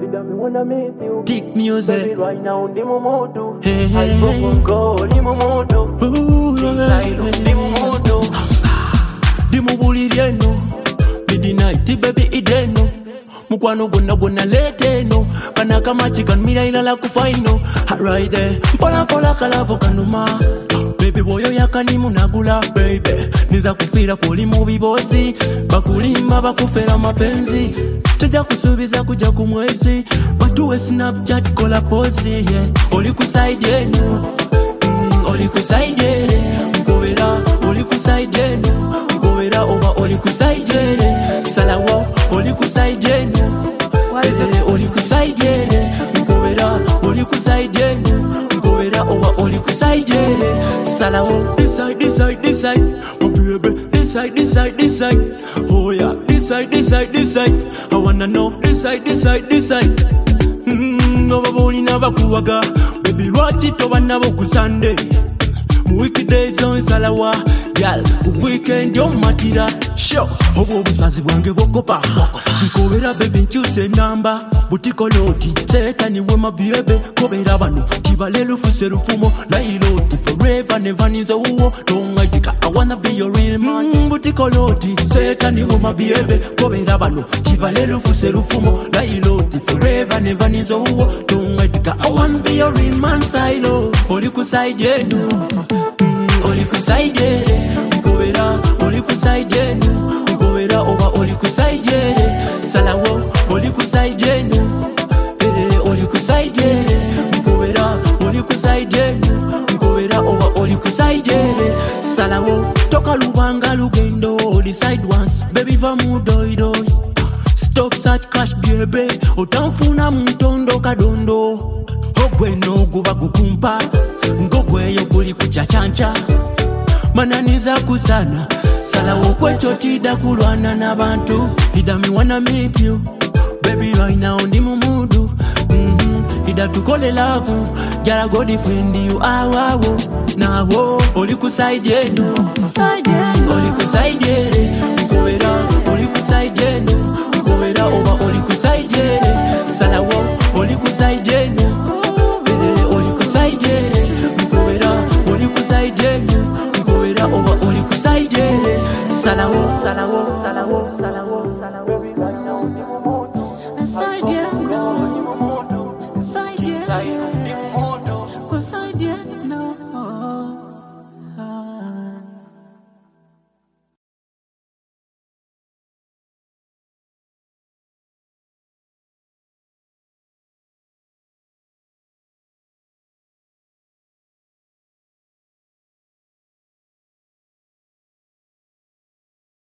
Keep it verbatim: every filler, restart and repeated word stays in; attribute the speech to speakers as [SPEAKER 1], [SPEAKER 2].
[SPEAKER 1] me wanna meet you.
[SPEAKER 2] Tick music.
[SPEAKER 1] Baby, right now, ndi mumudu.
[SPEAKER 2] Hey, hey,
[SPEAKER 1] I broke go, ndi mumudu. Inside, ndi mumudu.
[SPEAKER 2] Di mubulirieno. Midnight, baby, ideno. Mukwano gonna gonna lete no. Kana kama chicken mira ilala kufaino. Right there. Pola pola kalavo kanuma. Baby boyo yakani munagula baby. Niza kufira kuli mu bibozi. Bakulimba bakufera mapenzi. Tujja kusubiza kuja ku mwezi. Batuwe Snapchat kola pose yeah. Oli kusaidie no. Mm, oli kusaidie. Mkobera oli kusaidie no. Mkobera oba oli kusaidie. Salawo oli kusaidie no. Eh, oli kusaidie. Mkobera oli kusaidie no. Mkobera oba oli kusaidie. Salawo this side this side this side. My baby this side this side this side. Oh yeah this side this side this side. I wanna know this side this side this side. Mmm nobaboli nabakuwaga. Baby lwaki toba nabo ku Sunday. Mu weekdays on salawa. Girl, weekend yo matira. Show obo busazi bwange bokopa. Nkobera baby nchuse namba. Butiko loti seta ni wema biebe. Kobera bano tibalelu fuserufumo. Lailoti forever never nizo uwo. Tonga dika I wanna be your real man. Mm, butiko loti seta ni wema biebe. Kobera bano tibalelu fuserufumo. Lailoti forever never nizo uwo. Tonga dika I wanna be your real man. Silo oli kusaidie no. Oli kusaidie, mkobera, oli kusaidie no. Mkobera oba oli kusaidie. Salawo, oli kusaidie no. Eh, oli kusaidie. Mkobera, oli kusaidie no. Mkobera oba oli kusaidie. Salawo, toka lubanga lugendo. Oli side once, baby va mudoido. Stop such cash baby. Otanfuna mtondo kadondo. Ogweno guba gukumpa. Ngogweyo kuli kuchachancha. Mananiza kusana. Salawo kwecho tida kulwana na bantu. Ida me wanna meet you. Baby right now ndi mumudu. Mm-hmm. Ida tukole love. Jara go defend you. Awawo. Nawo. Oli kusaidie no. Oli kusaidie. Mkobera. Oli kusaidie no. Mkobera oba oli kusaidie.